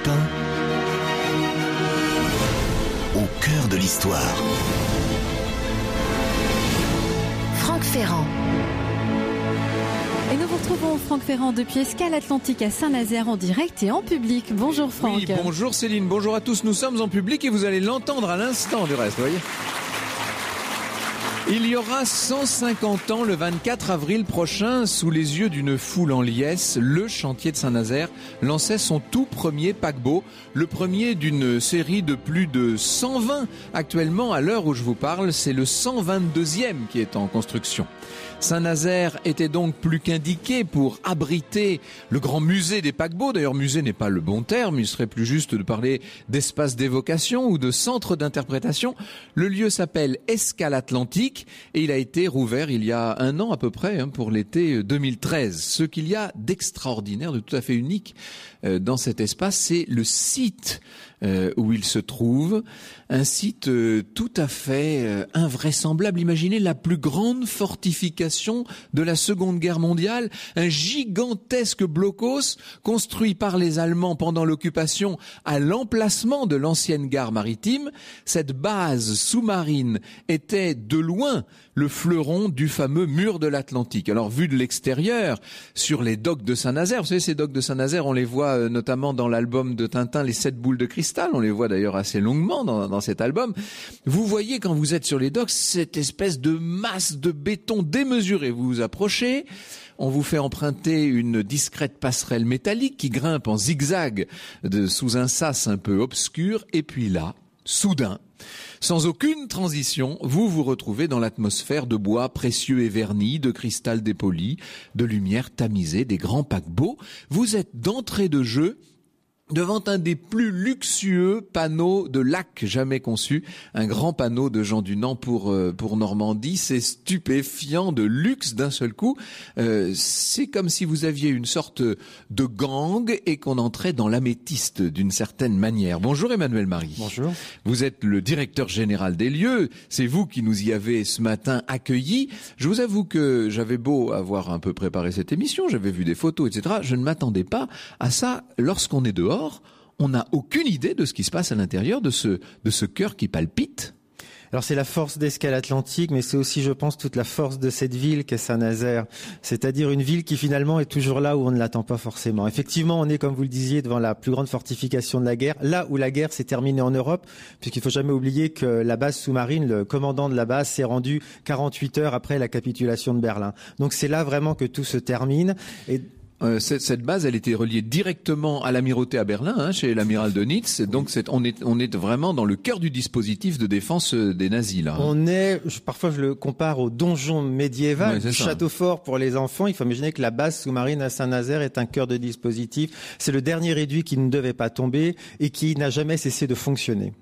Europe 1, au cœur de l'histoire. Franck Ferrand. Et nous vous retrouvons, Franck Ferrand, depuis Escale Atlantique à Saint-Nazaire en direct et en public. Bonjour Franck. Oui, bonjour Céline, bonjour à tous. Nous sommes en public et vous allez l'entendre à l'instant du reste, vous voyez. Il y aura 150 ans, le 24 avril prochain, sous les yeux d'une foule en liesse, le chantier de Saint-Nazaire lançait son tout premier paquebot, le premier d'une série de plus de 120. Actuellement, à l'heure où je vous parle, c'est le 122e qui est en construction. Saint-Nazaire était donc plus qu'indiqué pour abriter le grand musée des paquebots. D'ailleurs, musée n'est pas le bon terme, il serait plus juste de parler d'espace d'évocation ou de centre d'interprétation. Le lieu s'appelle Escale Atlantique et il a été rouvert il y a un an à peu près, pour l'été 2013. Ce qu'il y a d'extraordinaire, de tout à fait unique dans cet espace, c'est le site où il se trouve, un site tout à fait invraisemblable. Imaginez la plus grande fortification de la Seconde Guerre mondiale, un gigantesque blocos construit par les Allemands pendant l'occupation à l'emplacement de l'ancienne gare maritime. Cette base sous-marine était de loin le fleuron du fameux mur de l'Atlantique. Alors, vu de l'extérieur, sur les docks de Saint-Nazaire, vous savez, ces docks de Saint-Nazaire, on les voit notamment dans l'album de Tintin, Les 7 boules de cristal, on les voit d'ailleurs assez longuement dans cet album. Vous voyez, quand vous êtes sur les docks, cette espèce de masse de béton démesurée. Vous vous approchez, on vous fait emprunter une discrète passerelle métallique qui grimpe en zigzag sous un sas un peu obscur, et puis là, soudain, sans aucune transition, vous vous retrouvez dans l'atmosphère de bois précieux et vernis, de cristal dépoli, de lumière tamisée, des grands paquebots. Vous êtes d'entrée de jeu devant un des plus luxueux panneaux de lac jamais conçus, un grand panneau de Jean Dunand pour Normandie. C'est stupéfiant de luxe d'un seul coup. C'est comme si vous aviez une sorte de gang et qu'on entrait dans l'améthyste d'une certaine manière. Bonjour Emmanuel Marie. Bonjour. Vous êtes le directeur général des lieux. C'est vous qui nous y avez ce matin accueillis. Je vous avoue que j'avais beau avoir un peu préparé cette émission, j'avais vu des photos, etc. Je ne m'attendais pas à ça. Lorsqu'on est dehors, on n'a aucune idée de ce qui se passe à l'intérieur de ce cœur qui palpite. Alors c'est la force d'Escale Atlantique, mais c'est aussi, je pense, toute la force de cette ville qu'est Saint-Nazaire. C'est-à-dire une ville qui finalement est toujours là où on ne l'attend pas forcément. Effectivement, on est, comme vous le disiez, devant la plus grande fortification de la guerre, là où la guerre s'est terminée en Europe, puisqu'il faut jamais oublier que la base sous-marine, le commandant de la base s'est rendu 48 heures après la capitulation de Berlin. Donc c'est là vraiment que tout se termine. Et cette base, elle était reliée directement à l'amirauté à Berlin, chez l'amiral Dönitz. Donc on est vraiment dans le cœur du dispositif de défense des nazis là. Parfois je le compare au donjon médiéval, du château fort pour les enfants. Il faut imaginer que la base sous-marine à Saint-Nazaire est un cœur de dispositif. C'est le dernier réduit qui ne devait pas tomber et qui n'a jamais cessé de fonctionner.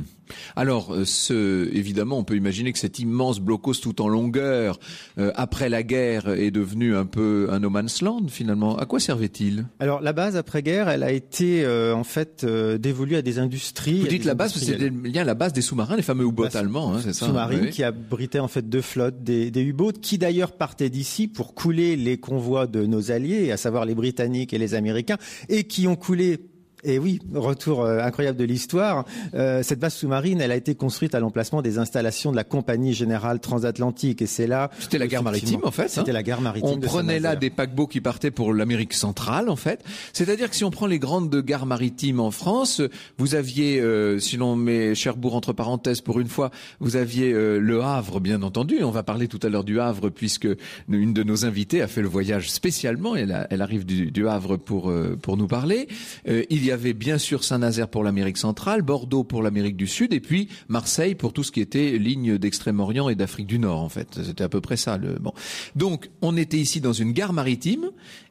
Alors, évidemment, on peut imaginer que cet immense blocos tout en longueur, après la guerre, est devenu un peu un no man's land, finalement. À quoi servait-il? Alors, la base après-guerre, elle a été, dévolue à des industries. Vous dites la base, parce que c'était bien la base des sous-marins, les fameux U-boats allemands, c'est ça? Sous-marine, qui abritait, en fait, deux flottes, des U-boats, qui d'ailleurs partaient d'ici pour couler les convois de nos alliés, à savoir les Britanniques et les Américains, et qui ont coulé. Et oui, retour incroyable de l'histoire. Cette base sous-marine, elle a été construite à l'emplacement des installations de la Compagnie Générale Transatlantique. Et c'est là... C'était la gare maritime, en fait. C'était la gare maritime. On prenait là des paquebots qui partaient pour l'Amérique centrale, en fait. C'est-à-dire que si on prend les grandes gares maritimes en France, vous aviez, si l'on met Cherbourg entre parenthèses pour une fois, vous aviez Le Havre, bien entendu. On va parler tout à l'heure du Havre, puisque une de nos invitées a fait le voyage spécialement. Elle arrive du Havre pour nous parler. Il y avait bien sûr Saint-Nazaire pour l'Amérique centrale, Bordeaux pour l'Amérique du Sud, et puis Marseille pour tout ce qui était ligne d'Extrême-Orient et d'Afrique du Nord, en fait. C'était à peu près ça. Donc, on était ici dans une gare maritime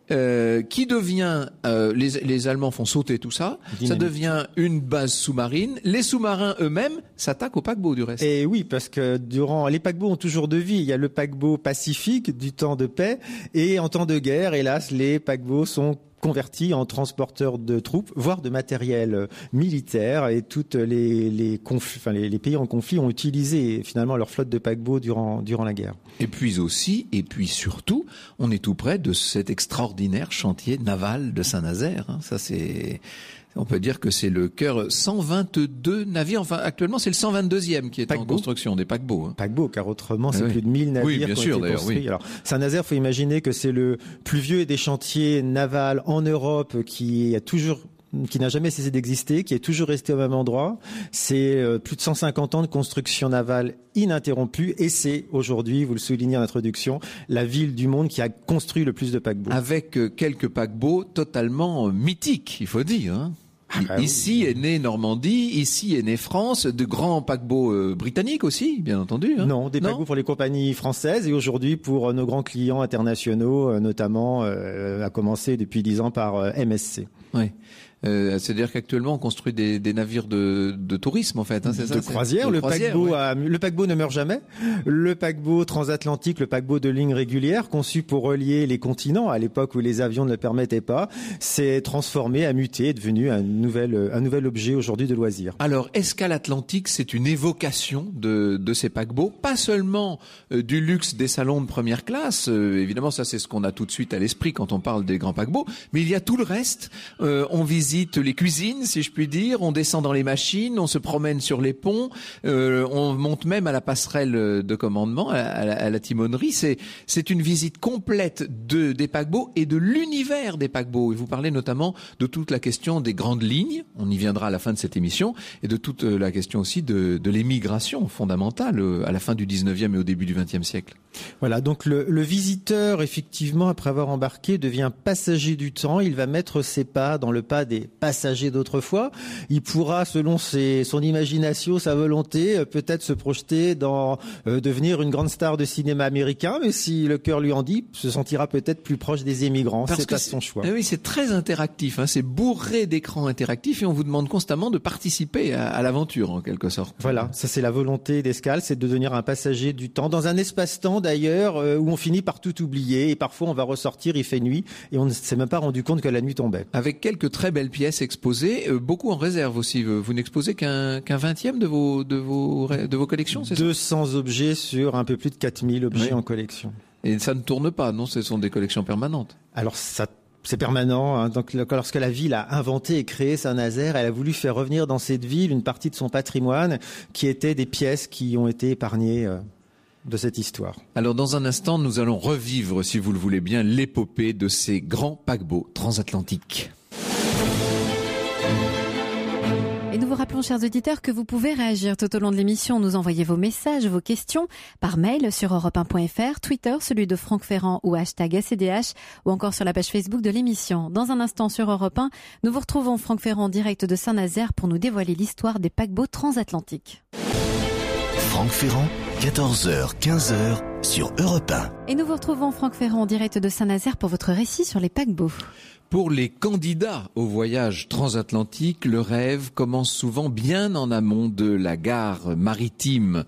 qui devient, les Allemands font sauter tout ça, ça devient une base sous-marine. Les sous-marins eux-mêmes s'attaquent aux paquebots du reste. Et oui, parce que les paquebots ont toujours deux vies. Il y a le paquebot pacifique du temps de paix, et en temps de guerre, hélas, les paquebots sont convertis en transporteurs de troupes, voire de matériel militaire, et toutes les pays en conflit ont utilisé finalement leur flotte de paquebots durant la guerre. Et puis surtout, on est tout près de cet extraordinaire chantier naval de Saint-Nazaire. Ça On peut dire que c'est le cœur 122 navires. Enfin, actuellement, c'est le 122e qui est en construction des paquebots. Paquebots, car autrement, c'est plus de 1000 navires qui ont été construits. Alors, Saint-Nazaire, faut imaginer que c'est le plus vieux des chantiers navals en Europe qui n'a jamais cessé d'exister, qui est toujours resté au même endroit. C'est plus de 150 ans de construction navale ininterrompue et c'est aujourd'hui, vous le soulignez en introduction, la ville du monde qui a construit le plus de paquebots. Avec quelques paquebots totalement mythiques, il faut dire, hein. Ici est née Normandie, ici est née France, de grands paquebots britanniques aussi, bien entendu. Hein. Non, des paquebots pour les compagnies françaises et aujourd'hui pour nos grands clients internationaux, notamment à commencer depuis 10 ans par MSC. Oui. C'est-à-dire qu'actuellement on construit des navires de tourisme en fait, hein, c'est ça. De croisière. Le paquebot ne meurt jamais. Le paquebot transatlantique, le paquebot de ligne régulière, conçu pour relier les continents à l'époque où les avions ne le permettaient pas, s'est transformé, a muté, est devenu un nouvel objet aujourd'hui de loisir. Alors, Escale Atlantique, c'est une évocation de ces paquebots, pas seulement du luxe des salons de première classe. Évidemment, ça c'est ce qu'on a tout de suite à l'esprit quand on parle des grands paquebots, mais il y a tout le reste. On visite les cuisines, si je puis dire, on descend dans les machines, on se promène sur les ponts, on monte même à la passerelle de commandement, à la timonerie. C'est une visite complète des paquebots et de l'univers des paquebots. Et vous parlez notamment de toute la question des grandes lignes, on y viendra à la fin de cette émission, et de toute la question aussi de l'émigration fondamentale à la fin du 19e et au début du 20e siècle. Voilà, donc le visiteur, effectivement, après avoir embarqué, devient passager du temps. Il va mettre ses pas dans le pas des passagers d'autrefois. Il pourra, selon son imagination, sa volonté, peut-être se projeter dans devenir une grande star de cinéma américain, mais si le cœur lui en dit, se sentira peut-être plus proche des émigrants. C'est à son choix. Oui, c'est très interactif, hein, c'est bourré d'écrans interactifs et on vous demande constamment de participer à l'aventure, en quelque sorte. Voilà, ça c'est la volonté d'Escale, c'est de devenir un passager du temps, dans un espace-temps d'ailleurs, où on finit par tout oublier et parfois on va ressortir, il fait nuit et on ne s'est même pas rendu compte que la nuit tombait. Avec quelques très belles pièces exposées, beaucoup en réserve aussi. Vous n'exposez qu'un 20e de vos collections, c'est ça ? 200 objets sur un peu plus de 4000 objets en collection. Et ça ne tourne pas, non ? Ce sont des collections permanentes. Alors c'est permanent, hein. Donc, lorsque la ville a inventé et créé Saint-Nazaire, elle a voulu faire revenir dans cette ville une partie de son patrimoine qui étaient des pièces qui ont été épargnées de cette histoire. Alors dans un instant, nous allons revivre, si vous le voulez bien, l'épopée de ces grands paquebots transatlantiques. Et nous vous rappelons, chers auditeurs, que vous pouvez réagir tout au long de l'émission, nous envoyer vos messages, vos questions par mail sur europe1.fr, Twitter, celui de Franck Ferrand ou #ACDH, ou encore sur la page Facebook de l'émission. Dans un instant sur Europe 1, nous vous retrouvons Franck Ferrand en direct de Saint-Nazaire pour nous dévoiler l'histoire des paquebots transatlantiques. Franck Ferrand, 14h, 15h sur Europe 1. Et nous vous retrouvons Franck Ferrand en direct de Saint-Nazaire pour votre récit sur les paquebots. Pour les candidats au voyage transatlantique, le rêve commence souvent bien en amont de la gare maritime.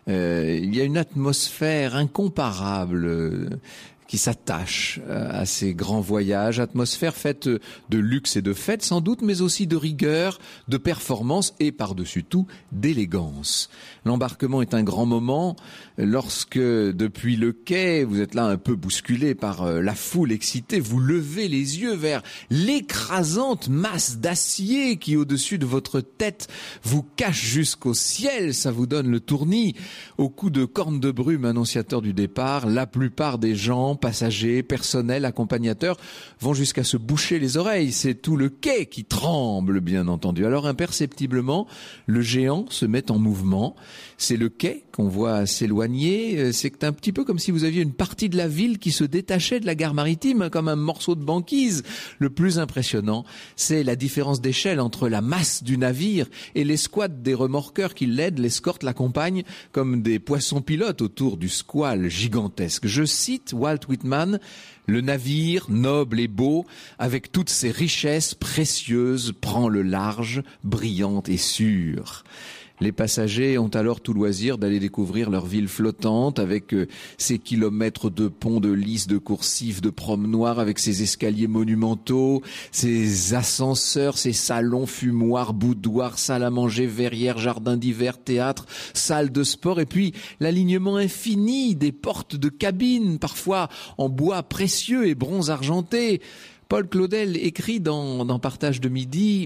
Il y a une atmosphère incomparable qui s'attache à ces grands voyages, atmosphère faite de luxe et de fête sans doute, mais aussi de rigueur, de performance et par-dessus tout d'élégance. L'embarquement est un grand moment lorsque, depuis le quai, vous êtes là un peu bousculé par la foule excitée, vous levez les yeux vers l'écrasante masse d'acier qui, au-dessus de votre tête, vous cache jusqu'au ciel. Ça vous donne le tournis. Au coup de corne de brume annonciateur du départ, la plupart des gens, passagers, personnel, accompagnateurs, vont jusqu'à se boucher les oreilles. C'est tout le quai qui tremble, bien entendu. Alors, imperceptiblement, le géant se met en mouvement. C'est le quai qu'on voit s'éloigner. C'est un petit peu comme si vous aviez une partie de la ville qui se détachait de la gare maritime, comme un morceau de banquise. Le plus impressionnant, c'est la différence d'échelle entre la masse du navire et l'escouade des remorqueurs qui l'aident, l'escortent, l'accompagnent, comme des poissons pilotes autour du squale gigantesque. Je cite Walt Whitman: le navire, noble et beau, avec toutes ses richesses précieuses, prend le large, brillante et sûre. Les passagers ont alors tout loisir d'aller découvrir leur ville flottante avec ses kilomètres de ponts, de lys, de coursives, de promenoirs, avec ses escaliers monumentaux, ses ascenseurs, ses salons, fumoirs, boudoirs, salles à manger, verrières, jardins d'hiver, théâtre, salles de sport, et puis l'alignement infini des portes de cabines, parfois en bois précieux et bronze argenté. Paul Claudel écrit dans Partage de midi: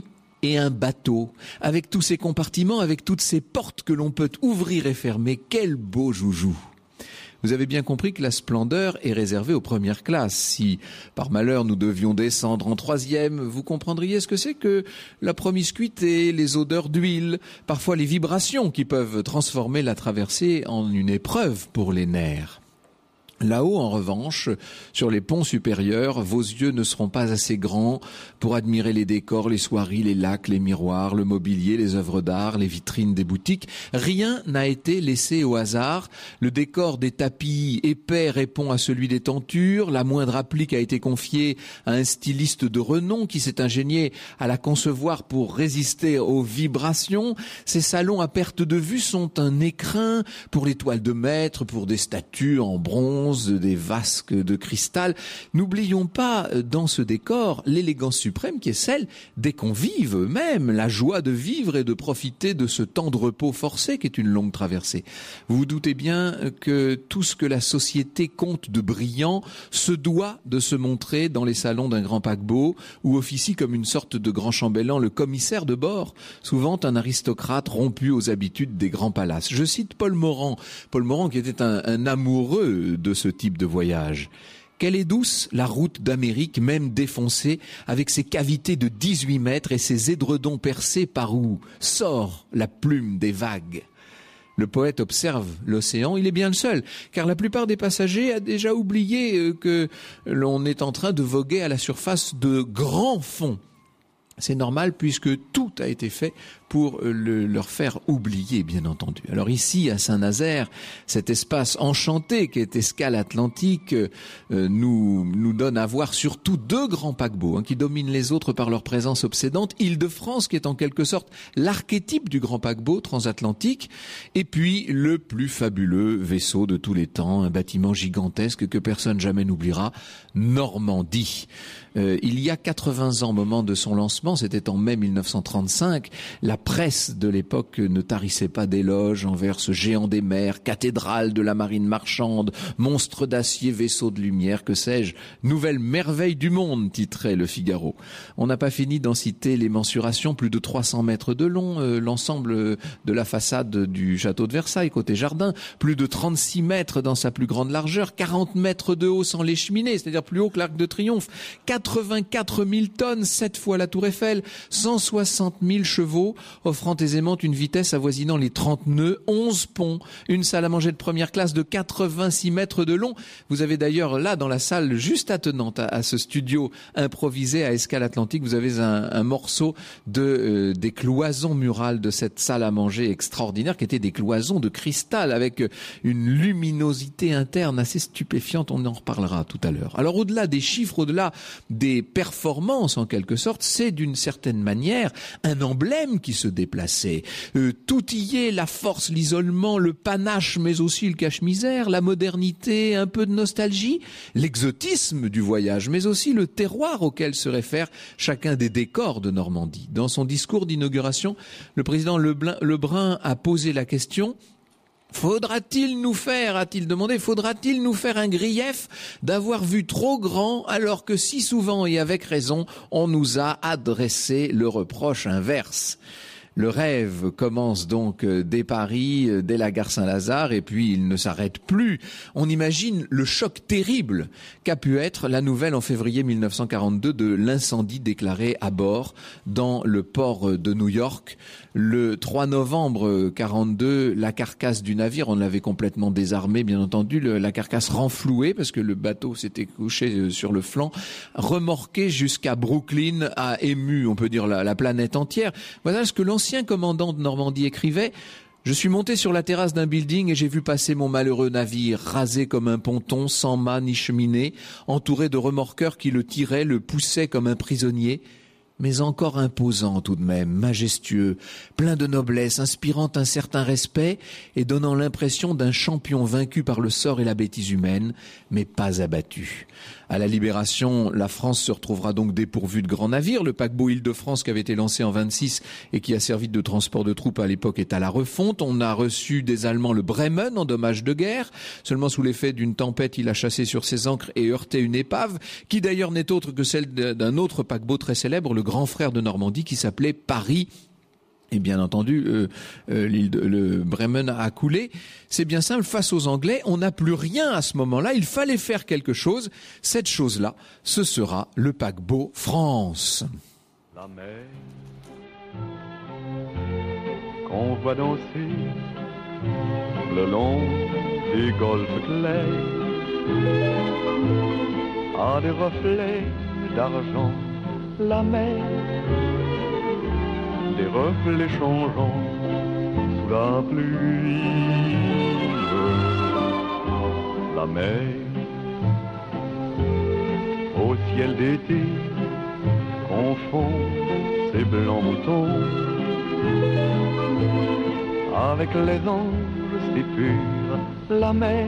Et un bateau, avec tous ses compartiments, avec toutes ces portes que l'on peut ouvrir et fermer, quel beau joujou! Vous avez bien compris que la splendeur est réservée aux premières classes. Si, par malheur, nous devions descendre en 3e, vous comprendriez ce que c'est que la promiscuité, les odeurs d'huile, parfois les vibrations qui peuvent transformer la traversée en une épreuve pour les nerfs. Là-haut, en revanche, sur les ponts supérieurs, vos yeux ne seront pas assez grands pour admirer les décors, les soieries, les lacs, les miroirs, le mobilier, les œuvres d'art, les vitrines des boutiques. Rien n'a été laissé au hasard. Le décor des tapis épais répond à celui des tentures. La moindre applique a été confiée à un styliste de renom qui s'est ingénié à la concevoir pour résister aux vibrations. Ces salons à perte de vue sont un écrin pour les toiles de maître, pour des statues en bronze, des vasques de cristal. N'oublions pas dans ce décor l'élégance suprême qui est celle des convives eux-mêmes, la joie de vivre et de profiter de ce temps de repos forcé qui est une longue traversée. Vous vous doutez bien que tout ce que la société compte de brillant se doit de se montrer dans les salons d'un grand paquebot où officie comme une sorte de grand chambellan le commissaire de bord, souvent un aristocrate rompu aux habitudes des grands palaces. Je cite Paul Morand qui était un amoureux de ce type de voyage. Quelle est douce la route d'Amérique, même défoncée, avec ses cavités de 18 mètres et ses édredons percés par où sort la plume des vagues. Le poète observe l'océan, il est bien le seul, car la plupart des passagers a déjà oublié que l'on est en train de voguer à la surface de grands fonds. C'est normal puisque tout a été fait pour leur faire oublier, bien entendu. Alors ici, à Saint-Nazaire, cet espace enchanté qui est Escale Atlantique nous donne à voir surtout 2 grands paquebots qui dominent les autres par leur présence obsédante. Île-de-France, qui est en quelque sorte l'archétype du grand paquebot transatlantique, et puis le plus fabuleux vaisseau de tous les temps, un bâtiment gigantesque que personne jamais n'oubliera, Normandie. Il y a 80 ans, au moment de son lancement, c'était en mai 1935, la presse de l'époque ne tarissait pas d'éloges envers ce géant des mers, cathédrale de la marine marchande, monstre d'acier, vaisseau de lumière, que sais-je, nouvelle merveille du monde, titrait le Figaro. On n'a pas fini d'en citer les mensurations, plus de 300 mètres de long, l'ensemble de la façade du château de Versailles, côté jardin, plus de 36 mètres dans sa plus grande largeur, 40 mètres de haut sans les cheminées, c'est-à-dire plus haut que l'Arc de Triomphe, 84 000 tonnes, 7 fois la Tour Eiffel, 160 000 chevaux, offrant aisément une vitesse avoisinant les 30 nœuds, 11 ponts, une salle à manger de première classe de 86 mètres de long. Vous avez d'ailleurs là, dans la salle juste attenante à ce studio improvisé à Escale Atlantique, vous avez un morceau des cloisons murales de cette salle à manger extraordinaire qui étaient des cloisons de cristal avec une luminosité interne assez stupéfiante. On en reparlera tout à l'heure. Alors au-delà des chiffres, au-delà des performances en quelque sorte, c'est d'une certaine manière un emblème qui se déplaçait. Tout y est, la force, l'isolement, le panache, mais aussi le cache-misère, la modernité, un peu de nostalgie, l'exotisme du voyage, mais aussi le terroir auquel se réfère chacun des décors de Normandie. Dans son discours d'inauguration, le président Lebrun a posé la question: faudra-t-il nous faire, a-t-il demandé, faudra-t-il nous faire un grief d'avoir vu trop grand alors que si souvent et avec raison on nous a adressé le reproche inverse? Le rêve commence donc dès Paris, dès la gare Saint-Lazare, et puis il ne s'arrête plus. On imagine le choc terrible qu'a pu être la nouvelle en février 1942 de l'incendie déclaré à bord dans le port de New York. Le 3 novembre 42, la carcasse du navire, on l'avait complètement désarmé, bien entendu, la carcasse renflouée parce que le bateau s'était couché sur le flanc, remorqué jusqu'à Brooklyn, a ému, on peut dire, la planète entière. Voilà ce que l'ancien commandant de Normandie écrivait: je suis monté sur la terrasse d'un building et j'ai vu passer mon malheureux navire, rasé comme un ponton, sans mât ni cheminée, entouré de remorqueurs qui le tiraient, le poussaient comme un prisonnier, mais encore imposant tout de même, majestueux, plein de noblesse, inspirant un certain respect et donnant l'impression d'un champion vaincu par le sort et la bêtise humaine, mais pas abattu. À la Libération, la France se retrouvera donc dépourvue de grands navires. Le paquebot Île-de-France qui avait été lancé en 26 et qui a servi de transport de troupes à l'époque est à la refonte. On a reçu des Allemands le Bremen en dommage de guerre. Seulement sous l'effet d'une tempête, il a chassé sur ses ancres et heurté une épave qui d'ailleurs n'est autre que celle d'un autre paquebot très célèbre, le grand frère de Normandie qui s'appelait Paris. Et bien entendu, le Bremen a coulé. C'est bien simple, face aux Anglais, on n'a plus rien à ce moment-là. Il fallait faire quelque chose. Cette chose-là, ce sera le paquebot France. La mer qu'on voit danser le long des golfes clairs a des reflets d'argent. La mer, des reflets changeants sous la pluie. La mer, au ciel d'été, confond ses blancs moutons avec les anges si purs. La mer,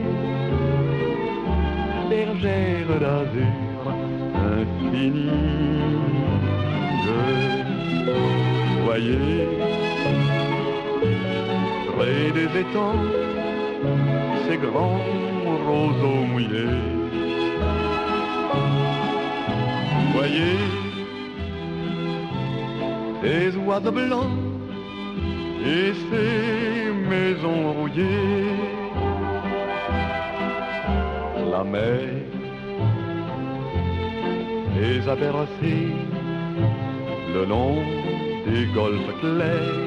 bergère d'azur infinie. Voyez, près des étangs, ces grands roseaux mouillés. Voyez, ces oiseaux blancs et ces maisons rouillées. La mer les a bercés le long des golfes clairs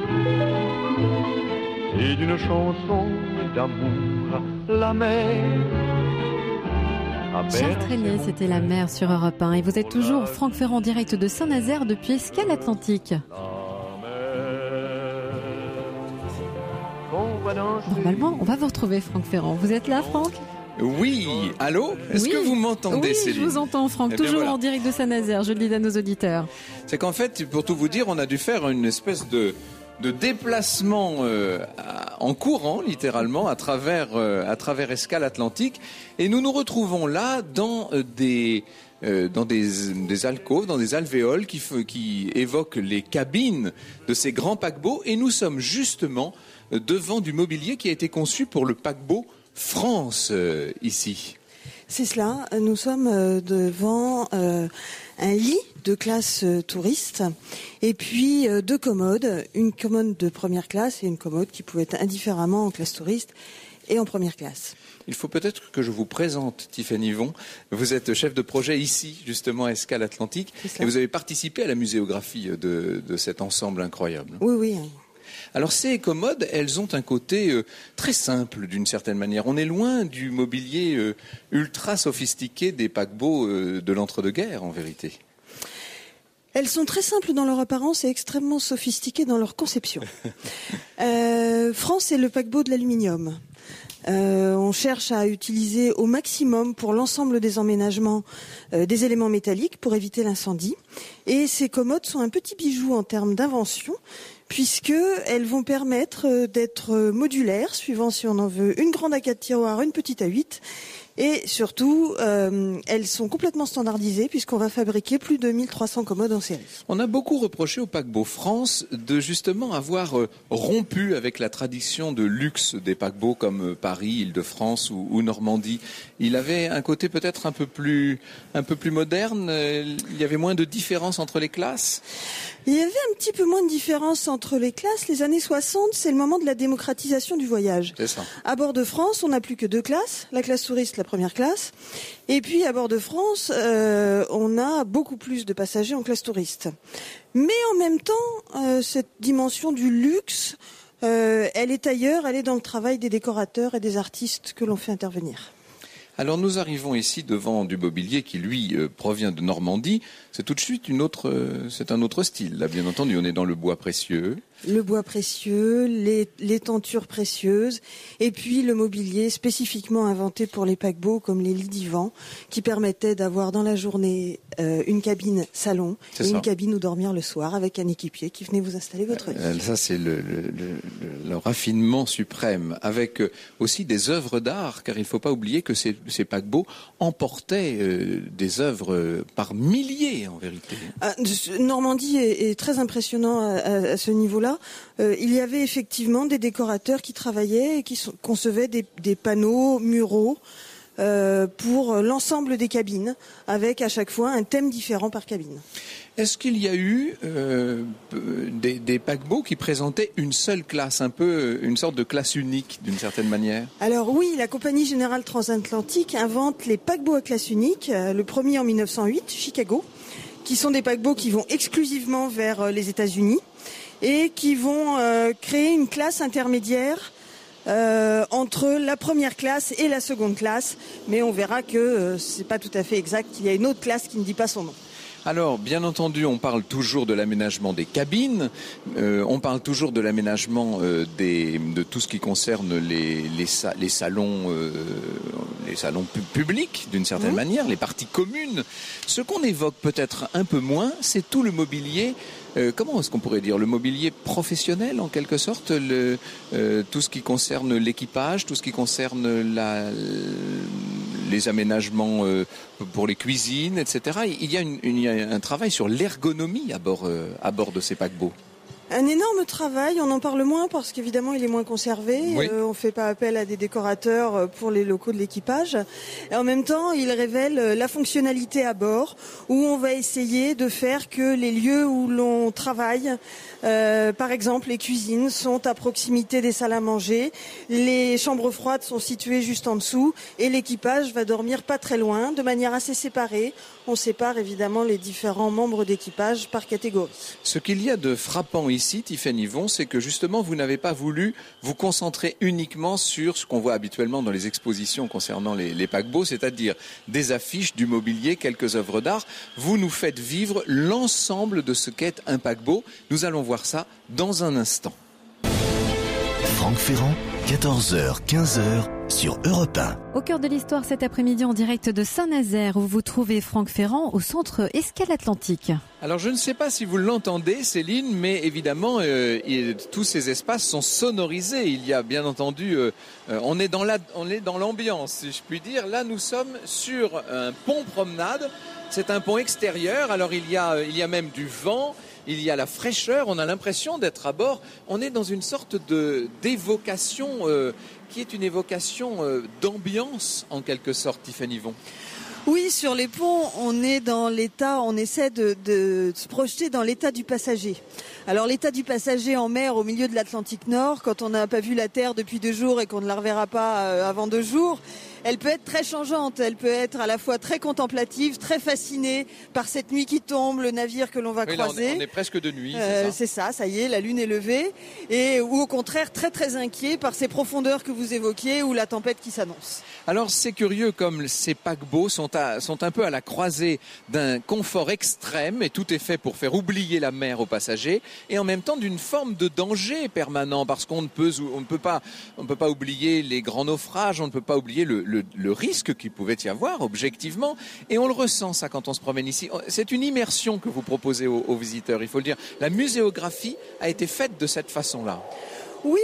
et d'une chanson d'amour, la mer. Charles Treillier, c'était La mer sur Europe 1. Et vous êtes toujours Franck Ferrand, direct de Saint-Nazaire depuis Escale Atlantique. Normalement, on va vous retrouver, Franck Ferrand. Vous êtes là, Franck ? Oui, allô ? Est-ce que vous m'entendez, oui, Céline ? Je vous entends, Franck, toujours voilà. En direct de Saint-Nazaire, je le dis à nos auditeurs. C'est qu'en fait, pour tout vous dire, on a dû faire une espèce de déplacement en courant, littéralement, à travers Escale Atlantique. Et nous nous retrouvons là dans des alcôves, dans des alvéoles qui évoquent les cabines de ces grands paquebots. Et nous sommes justement devant du mobilier qui a été conçu pour le paquebot France, ici. C'est cela, nous sommes devant un lit de classe touriste et puis deux commodes, une commode de première classe et une commode qui pouvait être indifféremment en classe touriste et en première classe. Il faut peut-être que je vous présente Tiffany Von. Vous êtes chef de projet ici, justement, à Escale Atlantique, et vous avez participé à la muséographie de cet ensemble incroyable. Oui. Alors ces commodes, elles ont un côté très simple d'une certaine manière. On est loin du mobilier ultra sophistiqué des paquebots de l'entre-deux-guerres en vérité. Elles sont très simples dans leur apparence et extrêmement sophistiquées dans leur conception. France est le paquebot de l'aluminium. On cherche à utiliser au maximum pour l'ensemble des emménagements des éléments métalliques pour éviter l'incendie. Et ces commodes sont un petit bijou en termes d'invention, puisqu'elles vont permettre d'être modulaires, suivant si on en veut une grande à 4 tiroirs, une petite à 8. Et surtout, elles sont complètement standardisées puisqu'on va fabriquer plus de 1300 commodes en série. On a beaucoup reproché au paquebot France de justement avoir rompu avec la tradition de luxe des paquebots comme Paris, Île-de-France ou Normandie. Il avait un côté peut-être un peu plus moderne. Il y avait moins de différence entre les classes. Il y avait un petit peu moins de différence entre les classes. Les années 60, c'est le moment de la démocratisation du voyage. C'est ça. À bord de France, on n'a plus que 2 classes. La classe touriste, la première classe. Et puis, à bord de France, on a beaucoup plus de passagers en classe touriste. Mais en même temps, cette dimension du luxe, elle est ailleurs. Elle est dans le travail des décorateurs et des artistes que l'on fait intervenir. Alors nous arrivons ici devant du mobilier qui lui provient de Normandie. C'est tout de suite c'est un autre style. Là, bien entendu, on est dans le bois précieux. Le bois précieux, les tentures précieuses, et puis le mobilier spécifiquement inventé pour les paquebots, comme les lits divans, qui permettaient d'avoir dans la journée une cabine salon et une cabine où dormir le soir avec un équipier qui venait vous installer votre lit. Ça, c'est le raffinement suprême, avec aussi des œuvres d'art, car il ne faut pas oublier que ces paquebots emportaient des œuvres par milliers, en vérité. Normandie est très impressionnant à ce niveau-là. Il y avait effectivement des décorateurs qui travaillaient et qui concevaient des panneaux muraux pour l'ensemble des cabines, avec à chaque fois un thème différent par cabine. Est-ce qu'il y a eu des paquebots qui présentaient une seule classe, un peu une sorte de classe unique d'une certaine manière? Alors oui, la Compagnie Générale Transatlantique invente les paquebots à classe unique, le premier en 1908, Chicago, qui sont des paquebots qui vont exclusivement vers les États-Unis et qui vont créer une classe intermédiaire entre la première classe et la seconde classe, mais on verra que c'est pas tout à fait exact, qu'il y a une autre classe qui ne dit pas son nom. Alors, bien entendu, on parle toujours de l'aménagement des cabines, on parle toujours de l'aménagement de tout ce qui concerne les salons publics, d'une certaine manière, les parties communes. Ce qu'on évoque peut-être un peu moins, c'est tout le mobilier. Comment est-ce qu'on pourrait dire, le mobilier professionnel en quelque sorte, tout ce qui concerne l'équipage, tout ce qui concerne les aménagements pour les cuisines, etc. Il y a un travail sur l'ergonomie à bord de ces paquebots. Un énorme travail, on en parle moins parce qu'évidemment il est moins conservé. Oui. On ne fait pas appel à des décorateurs pour les locaux de l'équipage. Et en même temps, il révèle la fonctionnalité à bord, où on va essayer de faire que les lieux où l'on travaille, par exemple les cuisines, sont à proximité des salles à manger. Les chambres froides sont situées juste en dessous et l'équipage va dormir pas très loin, de manière assez séparée. On sépare évidemment les différents membres d'équipage par catégorie. Ce qu'il y a de frappant ici, Tiffaine Yvon, c'est que justement vous n'avez pas voulu vous concentrer uniquement sur ce qu'on voit habituellement dans les expositions concernant les paquebots, c'est-à-dire des affiches, du mobilier, quelques œuvres d'art. Vous nous faites vivre l'ensemble de ce qu'est un paquebot. Nous allons voir ça dans un instant. Franck Ferrand, 14h, 15h sur Europe 1. Au cœur de l'histoire cet après-midi en direct de Saint-Nazaire où vous trouvez Franck Ferrand au centre Escale Atlantique. Alors je ne sais pas si vous l'entendez Céline, mais évidemment tous ces espaces sont sonorisés. Il y a bien entendu, on est dans l'ambiance si je puis dire. Là nous sommes sur un pont promenade, c'est un pont extérieur, alors il y a même du vent. Il y a la fraîcheur, on a l'impression d'être à bord. On est dans une sorte d'évocation qui est une évocation d'ambiance en quelque sorte, Tiffaine Yvon. Oui, sur les ponts, on essaie de se projeter dans l'état du passager. Alors l'état du passager en mer au milieu de l'Atlantique Nord, quand on n'a pas vu la Terre depuis 2 jours et qu'on ne la reverra pas avant 2 jours, elle peut être très changeante, elle peut être à la fois très contemplative, très fascinée par cette nuit qui tombe, le navire que l'on va croiser. Là, on est presque de nuit, c'est ça. Ça y est, la lune est levée. Ou au contraire, très très inquiet par ces profondeurs que vous évoquiez ou la tempête qui s'annonce. Alors c'est curieux comme ces paquebots sont un peu à la croisée d'un confort extrême et tout est fait pour faire oublier la mer aux passagers et en même temps d'une forme de danger permanent parce qu'on ne peut pas oublier les grands naufrages, on ne peut pas oublier le risque qu'il pouvait y avoir objectivement et on le ressent ça quand on se promène ici. C'est une immersion que vous proposez aux visiteurs, il faut le dire. La muséographie a été faite de cette façon-là. Oui,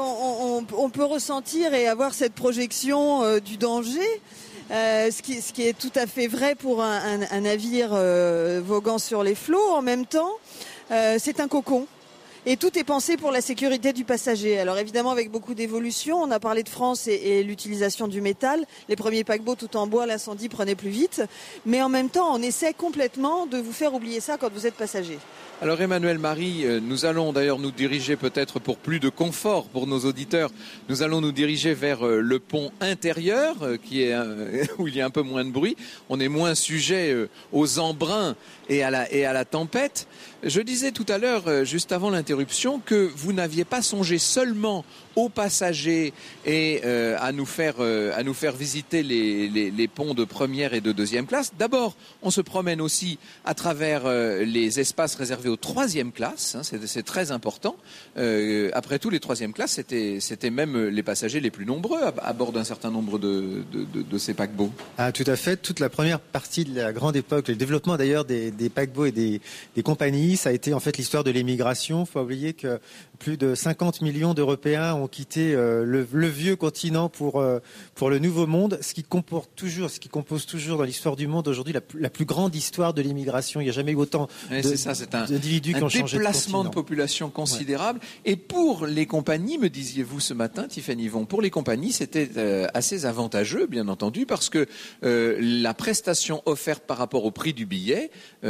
on peut ressentir et avoir cette projection du danger, ce qui est tout à fait vrai pour un navire voguant sur les flots. En même temps, c'est un cocon. Et tout est pensé pour la sécurité du passager. Alors évidemment avec beaucoup d'évolution, on a parlé de France et l'utilisation du métal. Les premiers paquebots tout en bois, l'incendie prenait plus vite. Mais en même temps, on essaie complètement de vous faire oublier ça quand vous êtes passager. Alors Emmanuel Marie, nous allons d'ailleurs nous diriger peut-être pour plus de confort pour nos auditeurs, nous allons nous diriger vers le pont intérieur qui est où il y a un peu moins de bruit. On est moins sujet aux embruns et à la tempête. Je disais tout à l'heure, juste avant l'interruption, que vous n'aviez pas songé seulement aux passagers et à nous faire visiter les ponts de première et de deuxième classe. D'abord, on se promène aussi à travers les espaces réservés aux 3e classes. Hein, c'est très important. Après tout, les 3e classes, c'était même les passagers les plus nombreux à bord d'un certain nombre de ces paquebots. Ah, tout à fait. Toute la première partie de la grande époque, le développement d'ailleurs des paquebots et des compagnies, ça a été en fait l'histoire de l'émigration. Il faut oublier que plus de 50 millions d'Européens ont quitté le vieux continent pour le nouveau monde, ce qui compose toujours dans l'histoire du monde aujourd'hui la plus grande histoire de l'immigration. Il n'y a jamais eu autant d'individus qui ont changé de continent. Un déplacement de population considérable. Ouais. Et pour les compagnies, me disiez-vous ce matin, Tiffany Yvon, pour les compagnies, c'était assez avantageux, bien entendu, parce que la prestation offerte par rapport au prix du billet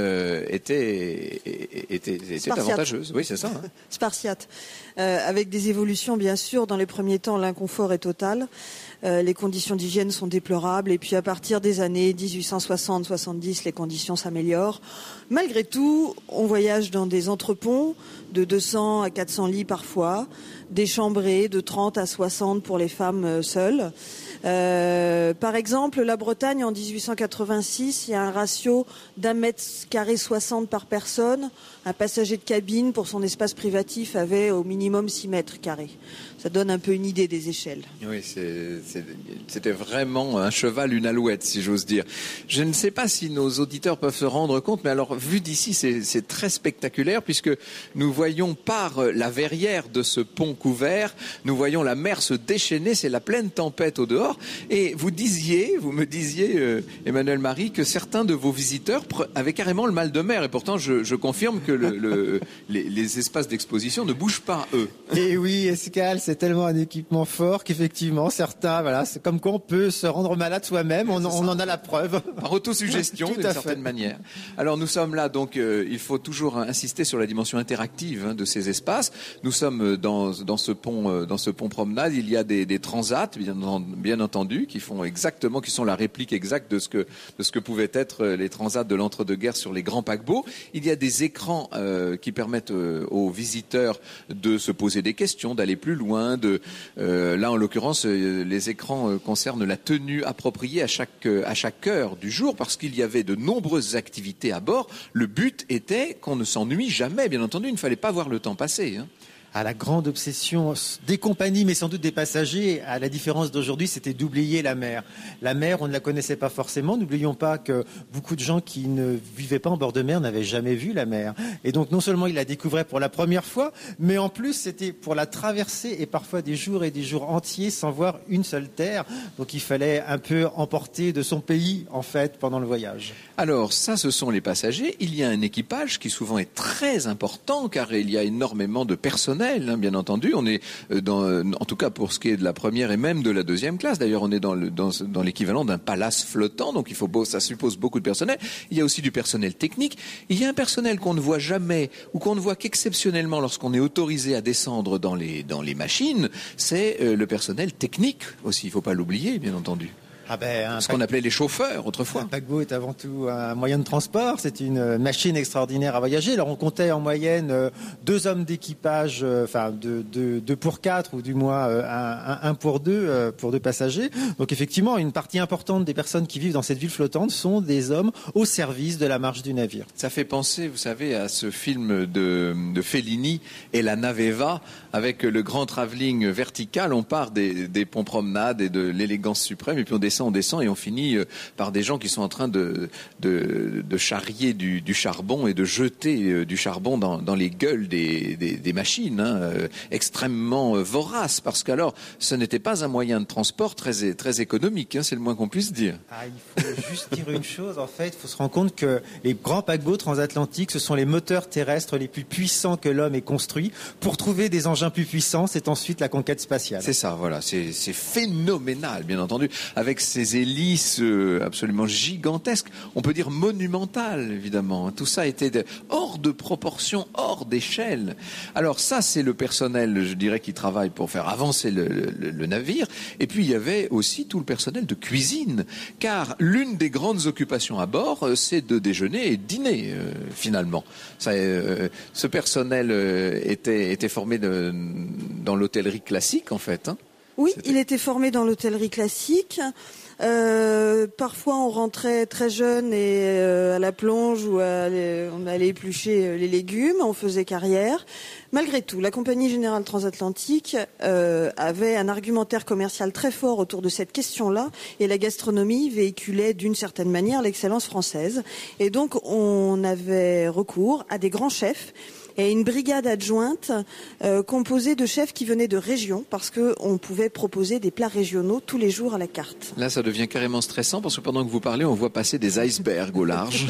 était avantageuse. Oui, c'est ça. Hein. Spartiate. Avec des évolutions, bien sûr. Dans les premiers temps, l'inconfort est total. Les conditions d'hygiène sont déplorables. Et puis, à partir des années 1860-70, les conditions s'améliorent. Malgré tout, on voyage dans des entreponts de 200 à 400 lits parfois, déchambrés de 30 à 60 pour les femmes seules. Par exemple, la Bretagne, en 1886, il y a un ratio d'1,60 m² par personne. Un passager de cabine, pour son espace privatif, avait au minimum 6 mètres carrés. Ça donne un peu une idée des échelles. Oui, c'était vraiment un cheval, une alouette, si j'ose dire. Je ne sais pas si nos auditeurs peuvent se rendre compte, mais alors, vu d'ici, c'est très spectaculaire, puisque nous voyons par la verrière de ce pont couvert, nous voyons la mer se déchaîner, c'est la pleine tempête au dehors. Et vous me disiez, Emmanuel Marie, que certains de vos visiteurs avaient carrément le mal de mer. Et pourtant, je confirme que les espaces d'exposition ne bougent pas, eux. Et oui, Escale, c'est tellement un équipement fort qu'effectivement, certains, c'est comme quoi on peut se rendre malade soi-même, on en a la preuve. Par autosuggestion, d'une certaine manière. Alors nous sommes là, donc il faut toujours insister sur la dimension interactive de ces espaces. Nous sommes dans ce pont promenade, il y a des transats, bien entendu, qui sont la réplique exacte de ce que pouvaient être les transats de l'entre-deux-guerres sur les grands paquebots. Il y a des écrans qui permettent aux visiteurs de se poser des questions, d'aller plus loin. Là, en l'occurrence, les écrans concernent la tenue appropriée à chaque heure du jour, parce qu'il y avait de nombreuses activités à bord. Le but était qu'on ne s'ennuie jamais, bien entendu. Il ne fallait pas voir le temps passer. Hein. À la grande obsession des compagnies, mais sans doute des passagers, à la différence d'aujourd'hui, c'était d'oublier la mer. La mer, on ne la connaissait pas forcément. N'oublions pas que beaucoup de gens qui ne vivaient pas en bord de mer n'avaient jamais vu la mer. Et donc, non seulement ils la découvraient pour la première fois, mais en plus, c'était pour la traverser et parfois des jours entiers sans voir une seule terre. Donc, il fallait un peu emporter de son pays, en fait, pendant le voyage. Alors, ça, ce sont les passagers. Il y a un équipage qui souvent est très important, car il y a énormément de personnel. Bien entendu, on est en tout cas pour ce qui est de la première et même de la deuxième classe. D'ailleurs, on est dans l'équivalent d'un palace flottant, donc ça suppose beaucoup de personnel. Il y a aussi du personnel technique. Il y a un personnel qu'on ne voit jamais ou qu'on ne voit qu'exceptionnellement lorsqu'on est autorisé à descendre dans les machines. C'est le personnel technique aussi. Il ne faut pas l'oublier, bien entendu. Ce qu'on appelait les chauffeurs autrefois. Un paquebot est avant tout un moyen de transport, c'est une machine extraordinaire à voyager. Alors on comptait en moyenne 2 hommes d'équipage, deux pour 4 ou du moins un pour 2 pour 2 passagers. Donc effectivement, une partie importante des personnes qui vivent dans cette ville flottante sont des hommes au service de la marche du navire. Ça fait penser, vous savez, à ce film de Fellini et la Naveva, avec le grand travelling vertical. On part des ponts promenades et de l'élégance suprême, et puis on descend et on finit par des gens qui sont en train de charrier du charbon et de jeter du charbon dans les gueules des machines, extrêmement voraces, parce qu'alors ce n'était pas un moyen de transport très économique, c'est le moins qu'on puisse dire. Il faut juste dire une chose, en fait, il faut se rendre compte que les grands paquebots transatlantiques, ce sont les moteurs terrestres les plus puissants que l'homme ait construits. Pour trouver des engins plus puissants, c'est ensuite la conquête spatiale. C'est ça, voilà, c'est phénoménal, bien entendu, avec ces hélices absolument gigantesques, on peut dire monumentales, évidemment. Tout ça était hors de proportion, hors d'échelle. Alors ça, c'est le personnel, je dirais, qui travaille pour faire avancer le navire. Et puis il y avait aussi tout le personnel de cuisine, car l'une des grandes occupations à bord, c'est de déjeuner et de dîner, finalement. Ce personnel était formé dans l'hôtellerie classique, en fait. Oui, il était formé dans l'hôtellerie classique. Parfois, on rentrait très jeune et à la plonge ou on allait éplucher les légumes, on faisait carrière. Malgré tout, la Compagnie Générale Transatlantique avait un argumentaire commercial très fort autour de cette question-là, et la gastronomie véhiculait d'une certaine manière l'excellence française. Et donc, on avait recours à des grands chefs et une brigade adjointe composée de chefs qui venaient de régions, parce qu'on pouvait proposer des plats régionaux tous les jours à la carte. Là, ça devient carrément stressant parce que pendant que vous parlez, on voit passer des icebergs au large.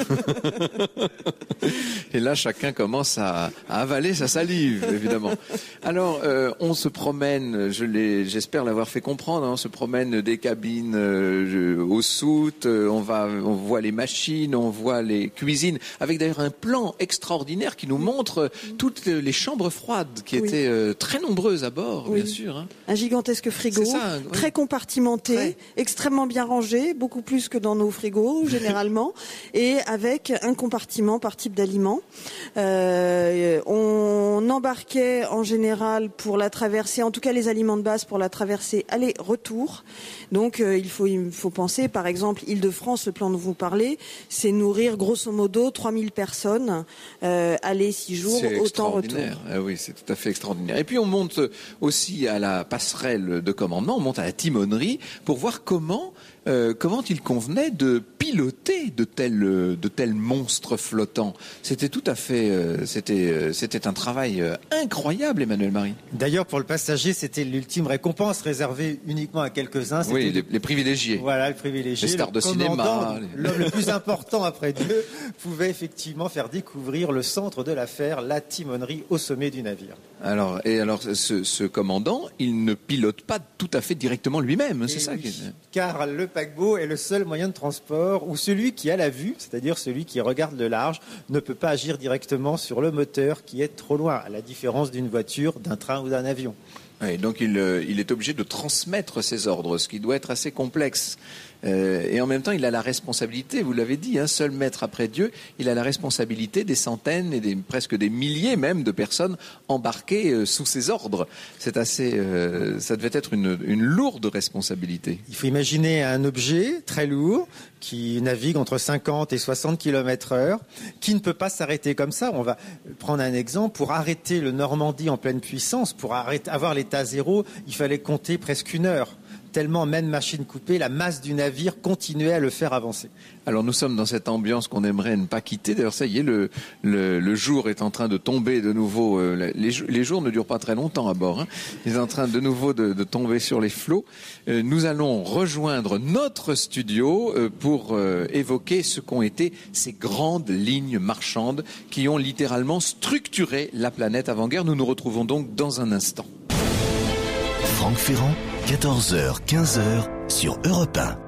Et là, chacun commence à avaler sa salive, évidemment. Alors, on se promène, j'espère l'avoir fait comprendre, on se promène des cabines aux soutes, on voit les machines, on voit les cuisines, avec d'ailleurs un plan extraordinaire qui nous montre toutes les chambres froides qui étaient très nombreuses à bord, bien sûr. Hein. Un gigantesque frigo, très compartimenté, extrêmement bien rangé, beaucoup plus que dans nos frigos généralement, et avec un compartiment par type d'aliment. On embarquait en général pour la traversée, en tout cas les aliments de base pour la traversée aller-retour. Donc il faut penser, par exemple, Île-de-France, le plan dont vous parlez, c'est nourrir grosso modo 3000 personnes, aller 6 jours, autant retour. Ah oui, c'est tout à fait extraordinaire. Et puis on monte aussi à la passerelle de commandement, on monte à la timonerie pour voir comment il convenait de piloter de tels monstres flottants. C'était tout à fait, c'était un travail incroyable, Emmanuel Marie. D'ailleurs, pour le passager, c'était l'ultime récompense réservée uniquement à quelques-uns. Oui, les privilégiés. Voilà, les privilégiés. Les stars de cinéma. L'homme le plus important après Dieu pouvait effectivement faire découvrir le centre de l'affaire, la timonerie au sommet du navire. Alors, ce commandant, il ne pilote pas tout à fait directement lui-même, c'est ça. Car le paquebot est le seul moyen de transport où celui qui a la vue, c'est-à-dire celui qui regarde le large, ne peut pas agir directement sur le moteur qui est trop loin, à la différence d'une voiture, d'un train ou d'un avion. Oui, donc il est obligé de transmettre ses ordres, ce qui doit être assez complexe. Et en même temps, il a la responsabilité, vous l'avez dit, seul maître après Dieu, il a la responsabilité des centaines et presque des milliers même de personnes embarquées sous ses ordres. C'est assez, ça devait être une lourde responsabilité. Il faut imaginer un objet très lourd qui navigue entre 50 et 60 km/h, qui ne peut pas s'arrêter comme ça. On va prendre un exemple. Pour arrêter le Normandie en pleine puissance, pour avoir l'état zéro, il fallait compter presque 1 heure. Tellement, même machine coupée, la masse du navire continuait à le faire avancer. Alors nous sommes dans cette ambiance qu'on aimerait ne pas quitter. D'ailleurs, ça y est, le jour est en train de tomber de nouveau. Les jours ne durent pas très longtemps à bord. Hein. Il est en train de nouveau de tomber sur les flots. Nous allons rejoindre notre studio pour évoquer ce qu'ont été ces grandes lignes marchandes qui ont littéralement structuré la planète avant-guerre. Nous nous retrouvons donc dans un instant. Franck Ferrand, 14h, 15h sur Europe 1.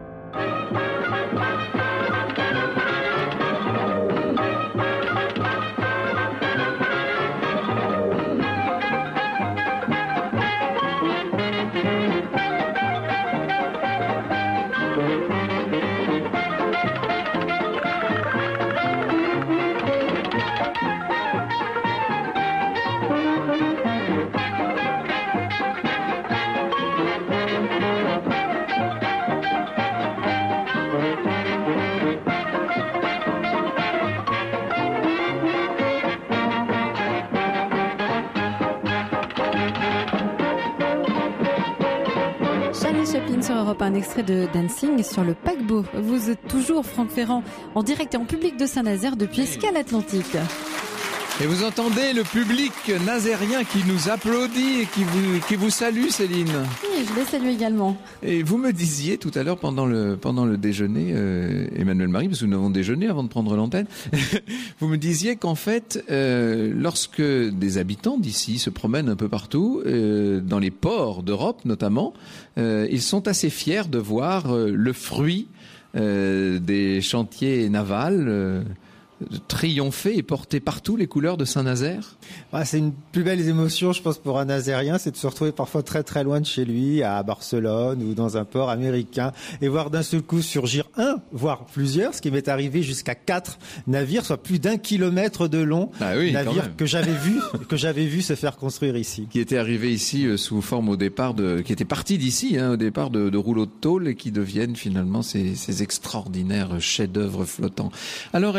Sur Europe 1, un extrait de Dancing sur le paquebot. Vous êtes toujours, Franck Ferrand, en direct et en public de Saint-Nazaire depuis Escale Atlantique. Et vous entendez le public nazérien qui nous applaudit et qui vous salue, Céline. Oui, je les salue également. Et vous me disiez tout à l'heure pendant le déjeuner, Emmanuel Marie, parce que nous avons déjeuné avant de prendre l'antenne, vous me disiez qu'en fait, lorsque des habitants d'ici se promènent un peu partout, dans les ports d'Europe notamment, ils sont assez fiers de voir le fruit des chantiers navals triompher et porter partout les couleurs de Saint-Nazaire. C'est une plus belle émotion, je pense, pour un Nazérien, c'est de se retrouver parfois très très loin de chez lui, à Barcelone ou dans un port américain, et voir d'un seul coup surgir voire plusieurs, ce qui m'est arrivé jusqu'à 4 navires, soit plus d'1 kilomètre de long, navires que j'avais vu se faire construire ici. Qui était arrivé ici sous forme au départ qui était parti d'ici, au départ de rouleaux de tôle et qui deviennent finalement ces extraordinaires chefs-d'œuvre flottants. Alors elle nous a suivi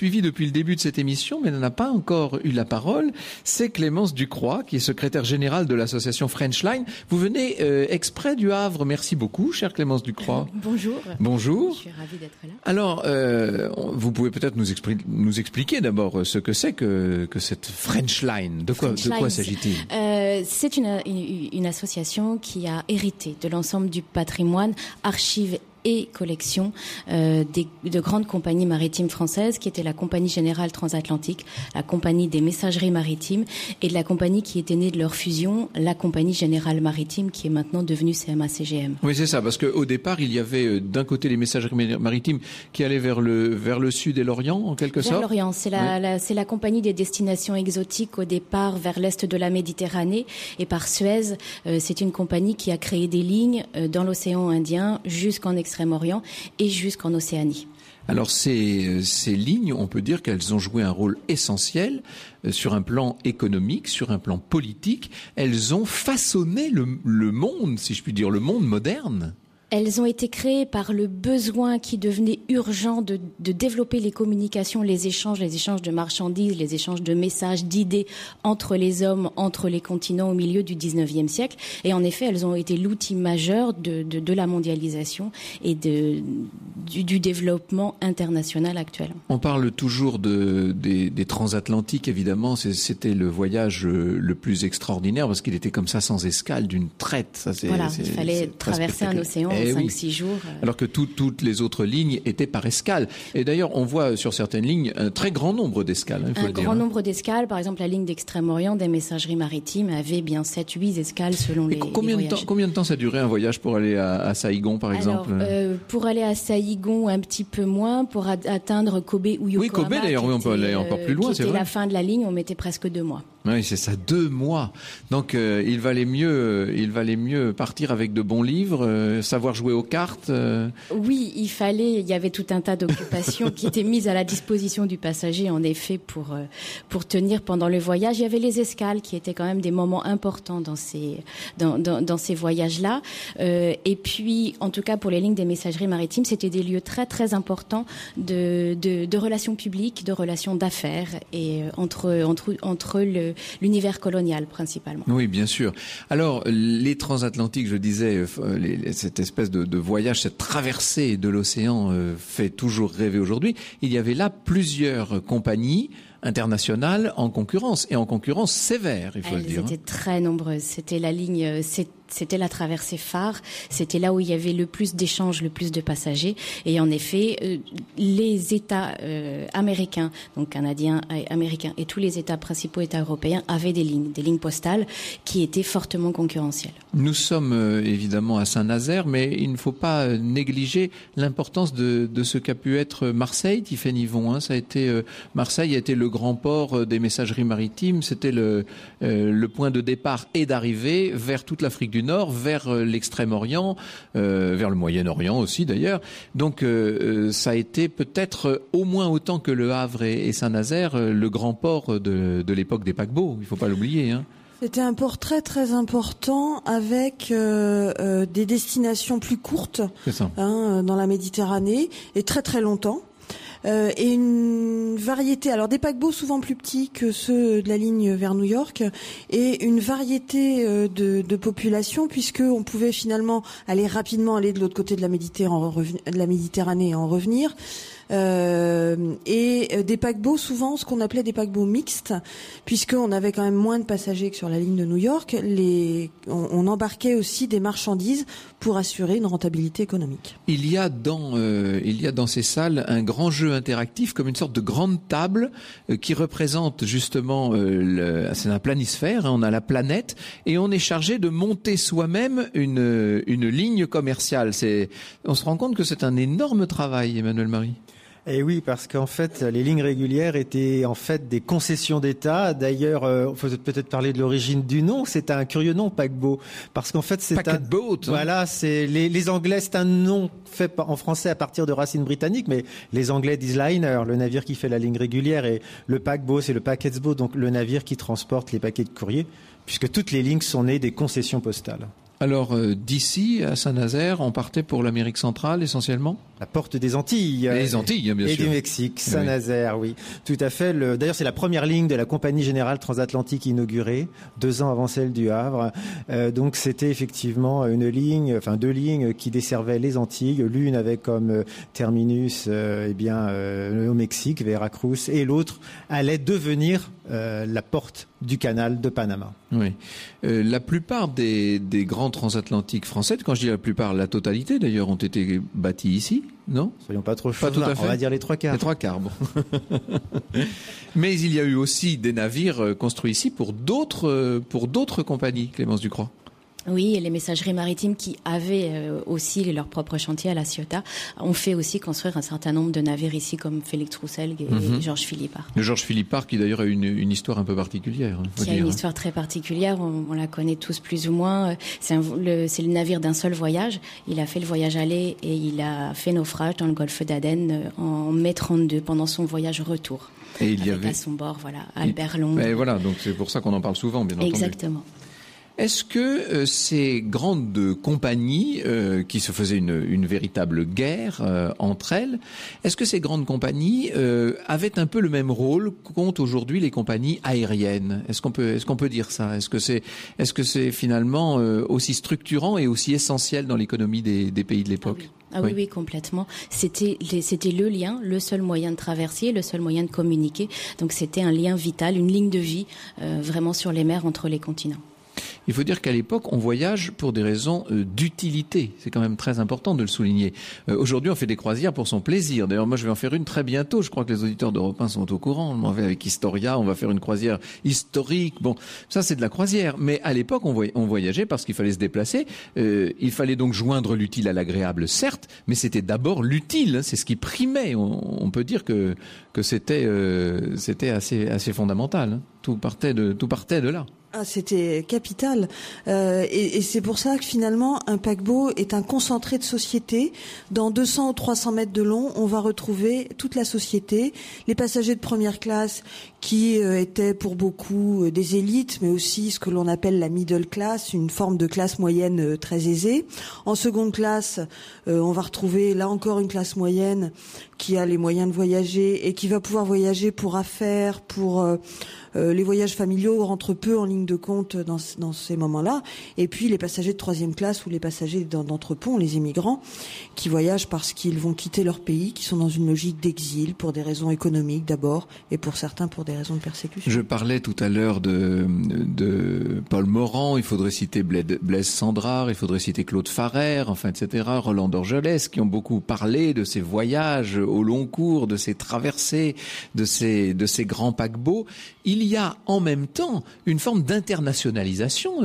suivi depuis le début de cette émission, mais n'a pas encore eu la parole. C'est Clémence Ducroix, qui est secrétaire générale de l'association French Line. Vous venez exprès du Havre. Merci beaucoup, chère Clémence Ducroix. Bonjour. Bonjour. Je suis ravie d'être là. Alors, vous pouvez peut-être nous expliquer d'abord ce que c'est que cette French Line. De quoi s'agit-il? C'est une association qui a hérité de l'ensemble du patrimoine, archives et collections de grandes compagnies maritimes françaises, qui étaient la Compagnie Générale Transatlantique, la Compagnie des Messageries Maritimes, et de la compagnie qui était née de leur fusion, la Compagnie Générale Maritime, qui est maintenant devenue CMA-CGM. Oui, c'est ça, parce qu'au départ, il y avait d'un côté les messageries maritimes qui allaient vers le sud et l'Orient, en quelque sorte. Vers l'Orient, c'est la compagnie des destinations exotiques au départ vers l'est de la Méditerranée, et par Suez, c'est une compagnie qui a créé des lignes dans l'océan Indien jusqu'en Extrême-Orient et jusqu'en Océanie. Alors ces lignes, on peut dire qu'elles ont joué un rôle essentiel sur un plan économique, sur un plan politique. Elles ont façonné le monde, si je puis dire, le monde moderne. Elles ont été créées par le besoin qui devenait urgent de développer les communications, les échanges de marchandises, les échanges de messages, d'idées entre les hommes, entre les continents au milieu du 19e siècle. Et en effet, elles ont été l'outil majeur de la mondialisation et du développement international actuel. On parle toujours des transatlantiques, évidemment. C'était le voyage le plus extraordinaire parce qu'il était comme ça, sans escale, d'une traite. Il fallait traverser un océan. 5-6 jours. Alors que toutes les autres lignes étaient par escale. Et d'ailleurs, on voit sur certaines lignes un très grand nombre d'escales. Il faut le dire. Un grand nombre d'escales. Par exemple, la ligne d'Extrême-Orient des messageries maritimes avait bien 7-8 escales selon les voyages. Combien de temps ça durait un voyage pour aller à Saïgon, par exemple? Pour aller à Saïgon, un petit peu moins. Pour atteindre Kobe ou Yokohama. Oui, Kobe, d'ailleurs, on peut aller encore plus loin, c'est vrai. C'était la fin de la ligne, on mettait presque 2 mois. Oui, c'est ça, 2 mois. Donc, il valait mieux partir avec de bons livres, savoir jouer aux cartes. Oui, il y avait tout un tas d'occupations qui étaient mises à la disposition du passager, en effet, pour tenir pendant le voyage. Il y avait les escales qui étaient quand même des moments importants dans ces voyages-là. Et puis, en tout cas, pour les lignes des messageries maritimes, c'était des lieux très, très importants de relations publiques, de relations d'affaires et entre l'univers colonial, principalement. Oui, bien sûr. Alors, les transatlantiques, je disais, cette espèce de voyage, cette traversée de l'océan fait toujours rêver aujourd'hui. Il y avait là plusieurs compagnies internationales en concurrence, et en concurrence sévère, il faut le dire. Elles étaient très nombreuses. C'était la ligne, c'était la traversée phare. C'était là où il y avait le plus d'échanges, le plus de passagers. Et en effet, les États américains, donc canadiens, américains, et tous les principaux États européens avaient des lignes postales qui étaient fortement concurrentielles. Nous sommes évidemment à Saint-Nazaire, mais il ne faut pas négliger l'importance de ce qu'a pu être Marseille, Tiffaine Yvon. Marseille a été le grand port des messageries maritimes. C'était le point de départ et d'arrivée vers toute l'Afrique du Nord, vers l'Extrême-Orient, vers le Moyen-Orient aussi d'ailleurs. Donc ça a été peut-être au moins autant que le Havre et Saint-Nazaire le grand port de l'époque des paquebots. Il ne faut pas l'oublier. C'était un port très très important avec des destinations plus courtes dans la Méditerranée et très très longtemps. Et une variété, alors des paquebots souvent plus petits que ceux de la ligne vers New York, et une variété de population, puisque on pouvait finalement aller de l'autre côté de la Méditerranée et en revenir. Et des paquebots, souvent ce qu'on appelait des paquebots mixtes, puisqu'on avait quand même moins de passagers que sur la ligne de New York. On embarquait aussi des marchandises pour assurer une rentabilité économique. Il y a dans ces salles un grand jeu interactif, comme une sorte de grande table qui représente justement c'est un planisphère, on a la planète, et on est chargé de monter soi-même une ligne commerciale. On se rend compte que c'est un énorme travail, Emmanuel Marie. Et oui, parce qu'en fait, les lignes régulières étaient en fait des concessions d'État. D'ailleurs, on faut peut-être parler de l'origine du nom. C'est un curieux nom, paquebot, parce qu'en fait, c'est voilà, c'est les Anglais, c'est un nom fait en français à partir de racines britanniques, mais les Anglais disent liner, le navire qui fait la ligne régulière, et le paquebot, c'est le packet's boat, donc le navire qui transporte les paquets de courrier, puisque toutes les lignes sont nées des concessions postales. Alors, d'ici à Saint-Nazaire, on partait pour l'Amérique centrale essentiellement ? La porte des Antilles. Les Antilles, bien sûr. Et du Mexique, Saint-Nazaire, oui. Tout à fait. D'ailleurs, c'est la première ligne de la Compagnie Générale Transatlantique inaugurée, 2 ans avant celle du Havre. Donc, c'était effectivement deux lignes qui desservaient les Antilles. L'une avec comme terminus, au Mexique, Veracruz, et l'autre allait devenir la porte du canal de Panama. Oui. La plupart des grands transatlantiques français, quand je dis la plupart, la totalité d'ailleurs, ont été bâtis ici, non ? Soyons pas trop Pas tout à fait. On va dire les 3/4. Les 3/4, bon. Mais il y a eu aussi des navires construits ici pour d'autres compagnies, Clémence Ducrot. Oui, et les messageries maritimes qui avaient aussi leur propre chantier à La Ciotat ont fait aussi construire un certain nombre de navires ici, comme Félix Roussel et Georges Philippard. Le Georges Philippard qui d'ailleurs a une histoire un peu particulière. Qui a une histoire très particulière, on la connaît tous plus ou moins. C'est le navire d'un seul voyage. Il a fait le voyage aller et il a fait naufrage dans le golfe d'Aden en mai 32 pendant son voyage retour. Et il y avait à son bord, Albert Long. Et voilà, donc c'est pour ça qu'on en parle souvent, bien entendu. Exactement. Est-ce que ces grandes compagnies qui se faisaient une véritable guerre entre elles, est-ce que ces grandes compagnies avaient un peu le même rôle qu'ont aujourd'hui les compagnies aériennes ? Est-ce qu'on peut dire ça ? Est-ce que c'est finalement aussi structurant et aussi essentiel dans l'économie des pays de l'époque ? Oui, complètement. C'était le lien, le seul moyen de traverser, le seul moyen de communiquer. Donc c'était un lien vital, une ligne de vie vraiment sur les mers entre les continents. Il faut dire qu'à l'époque, on voyage pour des raisons d'utilité. C'est quand même très important de le souligner. Aujourd'hui, on fait des croisières pour son plaisir. D'ailleurs, moi, je vais en faire une très bientôt. Je crois que les auditeurs d'Europe 1 sont au courant. On m'en fait avec Historia. On va faire une croisière historique. Bon, ça, c'est de la croisière. Mais à l'époque, on voyageait parce qu'il fallait se déplacer. Il fallait donc joindre l'utile à l'agréable, certes, mais c'était d'abord l'utile. C'est ce qui primait. On peut dire que c'était assez fondamental. Tout partait de là. Ah, c'était capital. Et c'est pour ça que finalement, un paquebot est un concentré de société. Dans 200 ou 300 mètres de long, on va retrouver toute la société, les passagers de première classe qui étaient pour beaucoup des élites, mais aussi ce que l'on appelle la middle class, une forme de classe moyenne très aisée. En seconde classe, on va retrouver là encore une classe moyenne qui a les moyens de voyager et qui va pouvoir voyager pour affaires, pour les voyages familiaux rentrent peu en ligne de compte dans ces moments-là. Et puis les passagers de troisième classe ou les passagers d'entrepont, les immigrants, qui voyagent parce qu'ils vont quitter leur pays, qui sont dans une logique d'exil pour des raisons économiques d'abord, et pour certains pour des raisons de persécution. Je parlais tout à l'heure de Paul Morand, il faudrait citer Blaise Cendrars, il faudrait citer Claude Farrer, enfin etc., Roland d'Orgelès, qui ont beaucoup parlé de ces voyages au long cours, de ces traversées, de ces grands paquebots. Il y a en même temps une forme d'internationalisation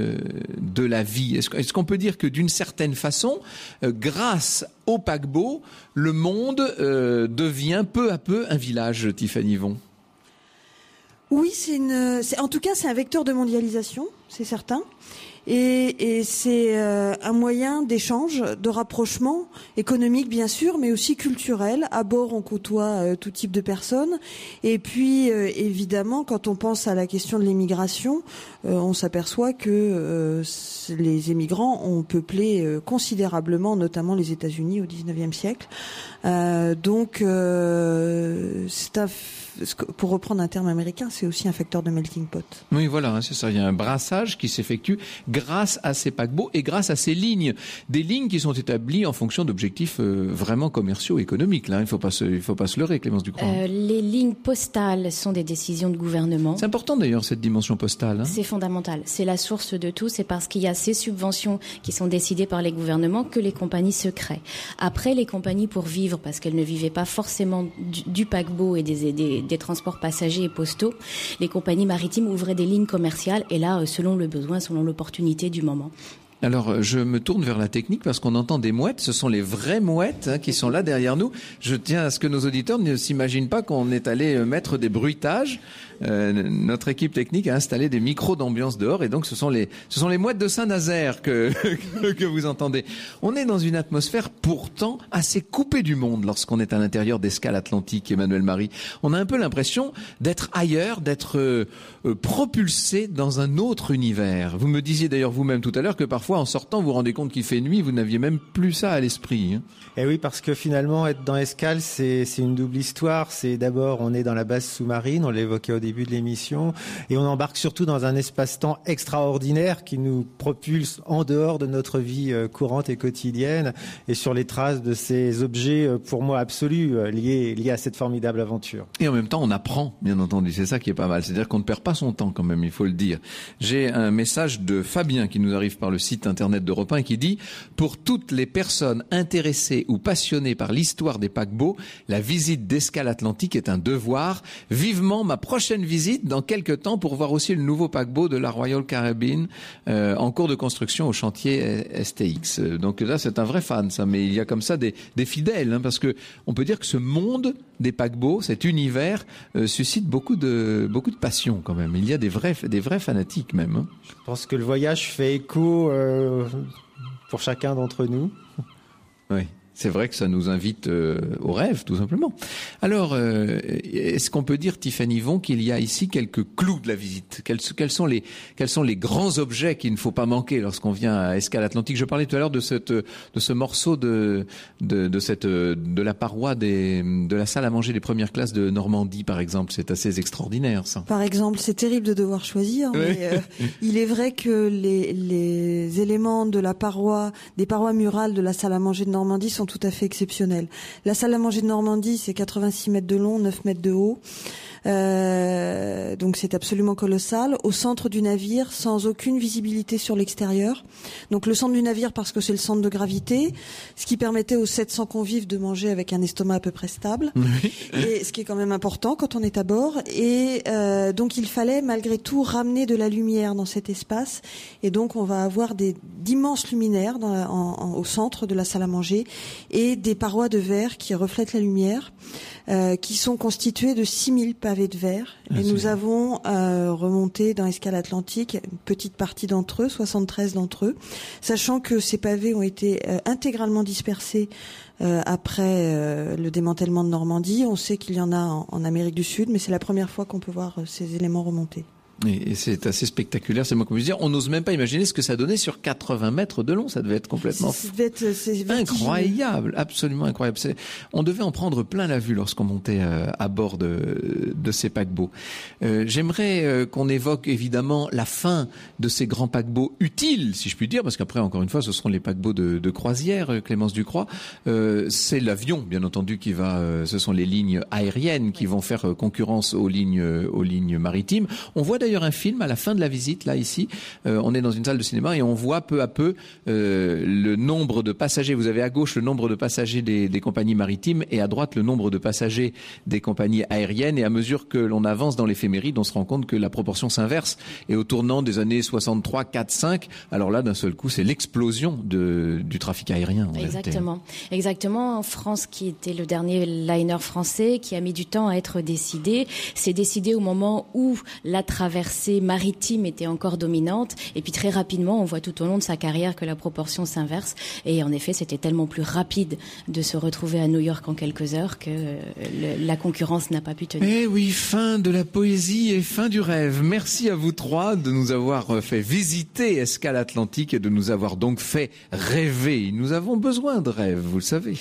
de la vie. Est-ce qu'on peut dire que d'une certaine façon, grâce au paquebot, le monde devient peu à peu un village, Tiffany Von ? Oui, en tout cas, c'est un vecteur de mondialisation, c'est certain. Et c'est un moyen d'échange, de rapprochement économique bien sûr, mais aussi culturel. À bord, on côtoie tout type de personnes. Et puis, évidemment, quand on pense à la question de l'immigration, on s'aperçoit que les immigrants ont peuplé considérablement, notamment les États-Unis au XIXe siècle. Donc, pour reprendre un terme américain, c'est aussi un facteur de melting pot. Oui, voilà, c'est ça. Il y a un brassage qui s'effectue grâce à ces paquebots et grâce à ces lignes. Des lignes qui sont établies en fonction d'objectifs vraiment commerciaux, économiques. Là, il faut pas se leurrer, Clémence Ducrot. Les lignes postales sont des décisions de gouvernement. C'est important d'ailleurs, cette dimension postale. C'est fondamental. C'est la source de tout. C'est parce qu'il y a ces subventions qui sont décidées par les gouvernements que les compagnies se créent. Après, les compagnies, pour vivre, parce qu'elles ne vivaient pas forcément du paquebot et des transports passagers et postaux, les compagnies maritimes ouvraient des lignes commerciales et là, selon le besoin, selon l'opportunité du moment. Alors, je me tourne vers la technique parce qu'on entend des mouettes. Ce sont les vraies mouettes qui sont là derrière nous. Je tiens à ce que nos auditeurs ne s'imaginent pas qu'on est allé mettre des bruitages. Notre équipe technique a installé des micros d'ambiance dehors et donc ce sont les mouettes de Saint-Nazaire que vous entendez. On est dans une atmosphère pourtant assez coupée du monde lorsqu'on est à l'intérieur d'Escale Atlantique, Emmanuel Marie. On a un peu l'impression d'être ailleurs, d'être propulsé dans un autre univers. Vous me disiez d'ailleurs vous-même tout à l'heure que parfois parfois en sortant, vous vous rendez compte qu'il fait nuit, vous n'aviez même plus ça à l'esprit. Et oui, parce que finalement, être dans Escale, c'est une double histoire. C'est d'abord, on est dans la base sous-marine, on l'évoquait au début de l'émission, et on embarque surtout dans un espace-temps extraordinaire qui nous propulse en dehors de notre vie courante et quotidienne, et sur les traces de ces objets, pour moi, absolus, liés à cette formidable aventure. Et en même temps, on apprend, bien entendu. C'est ça qui est pas mal. C'est-à-dire qu'on ne perd pas son temps quand même, il faut le dire. J'ai un message de Fabien qui nous arrive par le site internet d'Europe 1 et qui dit « Pour toutes les personnes intéressées ou passionnées par l'histoire des paquebots, la visite d'Escale Atlantique est un devoir. Vivement ma prochaine visite dans quelques temps pour voir aussi le nouveau paquebot de la Royal Caribbean en cours de construction au chantier STX. » Donc là, c'est un vrai fan, ça. Mais il y a comme ça des fidèles, parce que on peut dire que ce monde des paquebots, cet univers, suscite beaucoup de passion quand même. Il y a des vrais fanatiques même. Je pense que le voyage fait écho pour chacun d'entre nous. Oui. C'est vrai que ça nous invite au rêve, tout simplement. Alors, est-ce qu'on peut dire, Tiffany Von, qu'il y a ici quelques clous de la visite ? Quels sont les grands objets qu'il ne faut pas manquer lorsqu'on vient à Escale Atlantique ? Je parlais tout à l'heure de ce morceau de la paroi de la salle à manger des premières classes de Normandie, par exemple. C'est assez extraordinaire, ça. Par exemple, c'est terrible de devoir choisir, oui. Mais il est vrai que les éléments de la paroi, des parois murales de la salle à manger de Normandie sont tout à fait exceptionnels. La salle à manger de Normandie, c'est 86 mètres de long, 9 mètres de haut. Donc c'est absolument colossal. Au centre du navire, sans aucune visibilité sur l'extérieur. Donc le centre du navire parce que c'est le centre de gravité, ce qui permettait aux 700 convives de manger avec un estomac à peu près stable. Oui. Et ce qui est quand même important quand on est à bord. Et donc il fallait malgré tout ramener de la lumière dans cet espace. Et donc on va avoir d'immenses luminaires au centre de la salle à manger et des parois de verre qui reflètent la lumière, qui sont constituées de 6000 pavés de verre. Et nous avons remonté dans Escale Atlantique une petite partie d'entre eux, 73 d'entre eux, sachant que ces pavés ont été intégralement dispersés après le démantèlement de Normandie. On sait qu'il y en a en Amérique du Sud, mais c'est la première fois qu'on peut voir ces éléments remonter. Et c'est assez spectaculaire, c'est moi qu'on puisse dire. On n'ose même pas imaginer ce que ça donnait sur 80 mètres de long. Ça devait être complètement c'est incroyable, absolument incroyable. On devait en prendre plein la vue lorsqu'on montait à bord de ces paquebots. J'aimerais qu'on évoque évidemment la fin de ces grands paquebots utiles, si je puis dire, parce qu'après, encore une fois, ce seront les paquebots de croisière, Clémence Ducroix. C'est l'avion, bien entendu, ce sont les lignes aériennes qui vont faire concurrence aux lignes maritimes. On voit d'ailleurs un film à la fin de la visite, là, ici. On est dans une salle de cinéma et on voit peu à peu le nombre de passagers. Vous avez à gauche le nombre de passagers des compagnies maritimes et à droite le nombre de passagers des compagnies aériennes. Et à mesure que l'on avance dans l'éphéméride, on se rend compte que la proportion s'inverse. Et au tournant des années 63, 4, 5, alors là, d'un seul coup, c'est l'explosion du trafic aérien. Exactement. En France, qui était le dernier liner français, qui a mis du temps à être décidé, c'est décidé au moment où la traversée maritime était encore dominante, et puis très rapidement on voit tout au long de sa carrière que la proportion s'inverse, et en effet c'était tellement plus rapide de se retrouver à New York en quelques heures que la concurrence n'a pas pu tenir. Eh oui, fin de la poésie et fin du rêve. Merci à vous trois de nous avoir fait visiter Escale Atlantique et de nous avoir donc fait rêver. Nous avons besoin de rêves, vous le savez.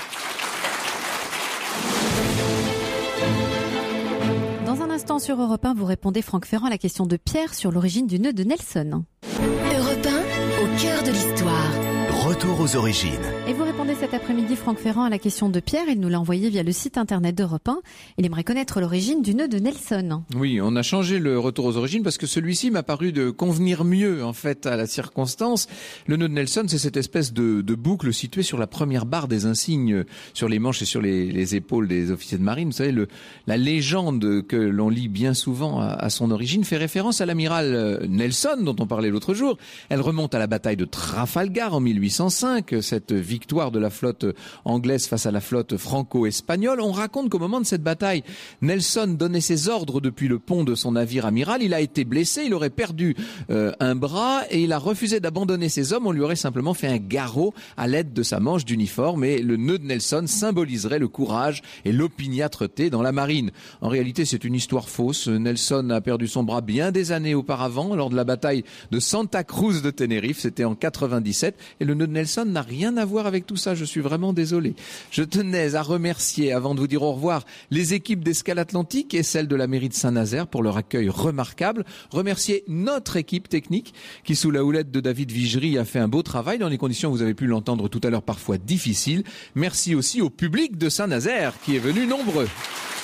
Sur Europe 1, vous répondez Franck Ferrand à la question de Pierre sur l'origine du nœud de Nelson. Europe 1, au cœur de l'histoire. Retour aux origines. Et vous répondez cet après-midi, Franck Ferrand, à la question de Pierre. Il nous l'a envoyé via le site internet d'Europe 1. Il aimerait connaître l'origine du nœud de Nelson. Oui, on a changé le retour aux origines parce que celui-ci m'a paru de convenir mieux, en fait, à la circonstance. Le nœud de Nelson, c'est cette espèce de boucle située sur la première barre des insignes, sur les manches et sur les épaules des officiers de marine. Vous savez, la légende que l'on lit bien souvent à son origine fait référence à l'amiral Nelson, dont on parlait l'autre jour. Elle remonte à la bataille de Trafalgar en 1800. 1805, cette victoire de la flotte anglaise face à la flotte franco-espagnole. On raconte qu'au moment de cette bataille, Nelson donnait ses ordres depuis le pont de son navire amiral. Il a été blessé, il aurait perdu un bras et il a refusé d'abandonner ses hommes. On lui aurait simplement fait un garrot à l'aide de sa manche d'uniforme et le nœud de Nelson symboliserait le courage et l'opiniâtreté dans la marine. En réalité, c'est une histoire fausse. Nelson a perdu son bras bien des années auparavant lors de la bataille de Santa Cruz de Tenerife. C'était en 97 et le nœud de Nelson n'a rien à voir avec tout ça. Je suis vraiment désolé. Je tenais à remercier, avant de vous dire au revoir, les équipes d'Escale Atlantique et celles de la mairie de Saint-Nazaire pour leur accueil remarquable. Remercier notre équipe technique qui, sous la houlette de David Vigery, a fait un beau travail dans les conditions, vous avez pu l'entendre tout à l'heure, parfois difficiles. Merci aussi au public de Saint-Nazaire qui est venu nombreux.